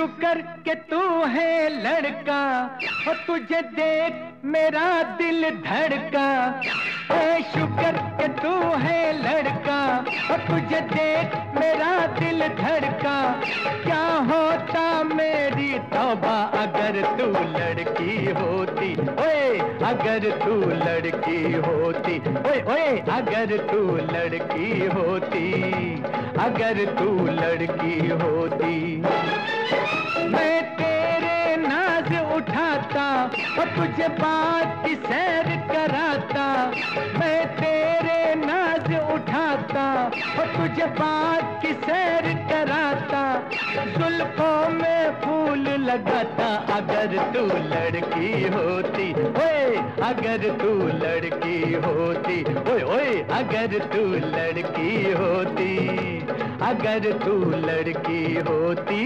शुक्र के तू है लड़का, और तुझे देख मेरा दिल धड़का। है शुक्र के तू है लड़का, और तुझे देख मेरा दिल धड़का। क्या होता मेरी तौबा अगर तू लड़की होती, ओए अगर तू लड़की होती, ओए ओए अगर तू लड़की होती, अगर तू लड़की होती। मैं तेरे नाज उठाता और तुझे बात की सैर कराता। मैं तेरे नाज उठाता और तुझे बात की सैर कराता। जुल्फों में फूल लगाता अगर तू लड़की होती, ओए अगर तू लड़की होती, ओए ओए अगर तू लड़की होती, अगर तू लड़की होती।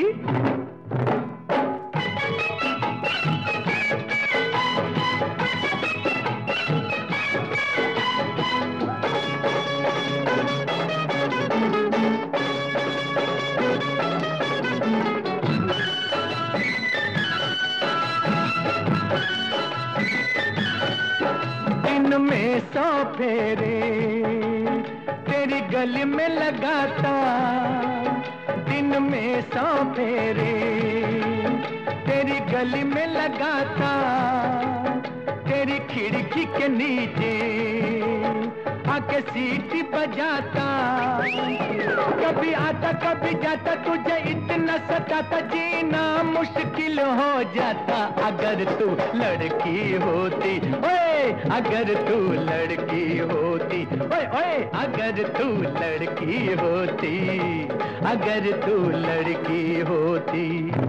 दिन में 100 फेरे तेरी गली में लगाता। दिन में 100 फेरे तेरी गली में लगाता। तेरी खिड़की के नीचे आके सीटी बजाता। कभी आता कभी जाता, तुझे इतना सताता, जीना मुश्किल हो जाता अगर तू लड़की होती, ओए अगर तू लड़की होती, ओए ओए अगर तू लड़की होती, अगर तू लड़की होती।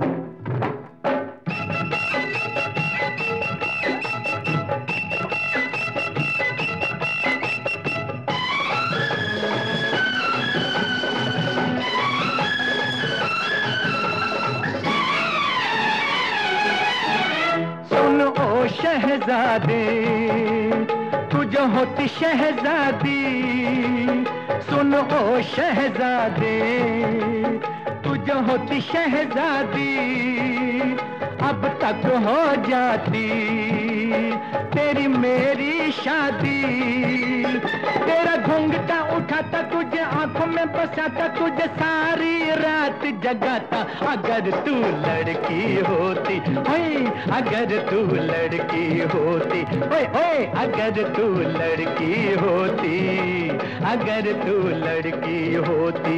शहजादे तुझ होती शहजादी, सुन ओ शहजादे तुझ होती शहजादी। अब तक हो जाती तेरी मेरी शादी। तेरा घूंघटा उठाता, तुझे आंखों में बसाता, तुझे सारी रात जगाता अगर तू लड़की होती, ओए अगर तू लड़की होती, ओए ओए अगर तू लड़की होती, अगर तू लड़की होती।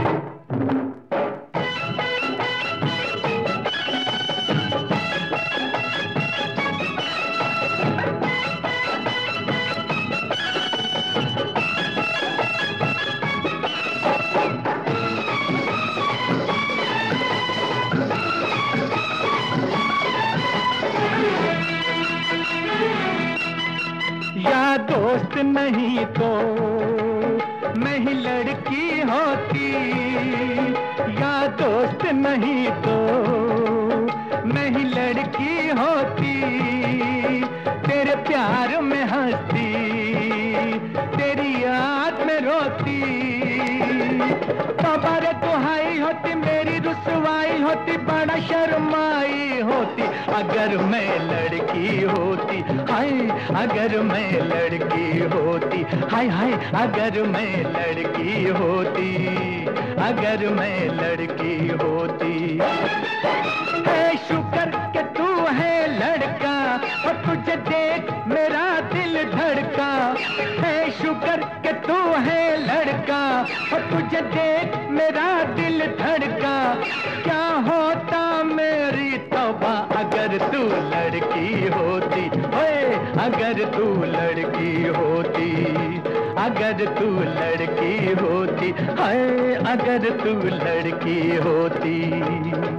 या दोस्त नहीं तो मैं ही लड़की होती। या दोस्त नहीं तो मैं ही लड़की होती। तेरे प्यार में हंसती, तेरी याद में रोती। बाबा रे दुहाई होती, मेरी रुसवाई होती, बड़ा शर्माई होती अगर मैं लड़की होती। हाय अगर मैं लड़की होती, हाय हाय अगर मैं लड़की होती, अगर मैं लड़की होती। है शुक्र के तू है लड़का, और तुझे देख मेरा दिल धड़का। है शुक्र के तू है लड़का, और तुझे देख मेरा दिल धड़का। क्या होता मेरी तौबा अगर तू लड़की होती, ओए अगर तू लड़की होती, अगर तू लड़की होती, हाय अगर तू लड़की होती।